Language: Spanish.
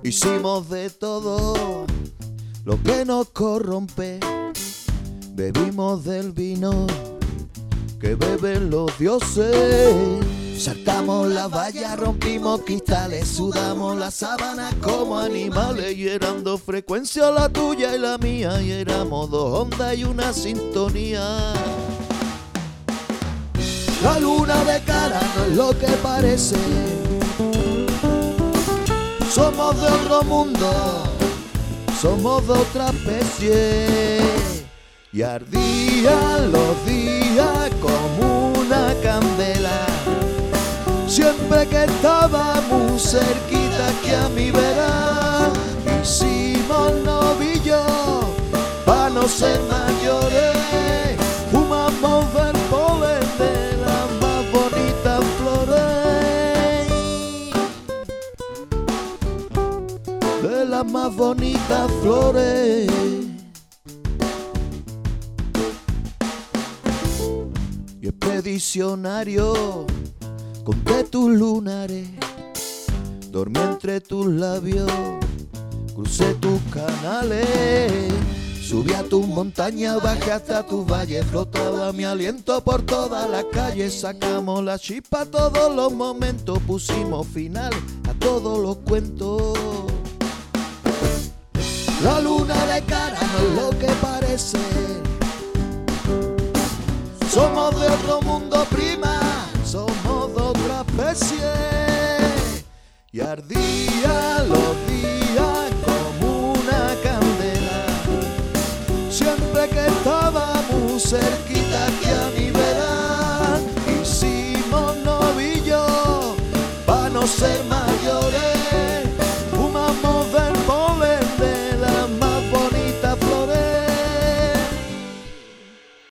Hicimos de todo lo que nos corrompe. Bebimos del vino que beben los dioses. Saltamos la valla, rompimos cristales, sudamos las sábanas como animales. Y eran dos frecuencias, la tuya y la mía, y éramos dos ondas y una sintonía. La luna de cara no es lo que parece. Somos de otro mundo, somos de otra especie. Y ardían los días como una candela, siempre que estábamos cerquita aquí a mi vera. Hicimos novillos pa' no ser mayores, fumamos del polen de las más bonitas flores, de las más bonitas flores. Y expedicionario, conté tus lunares, dormí entre tus labios, crucé tus canales, subí a tus montañas, bajé hasta tus valles, flotaba mi aliento por todas las calles, sacamos la chispa a todos los momentos, pusimos final a todos los cuentos. La luna de cara no es lo que parece. Somos de otro mundo, prima, somos de otra especie. Y ardían los días como una candela, siempre que estábamos cerquita aquí a mi vera. Hicimos novillos pa' no ser más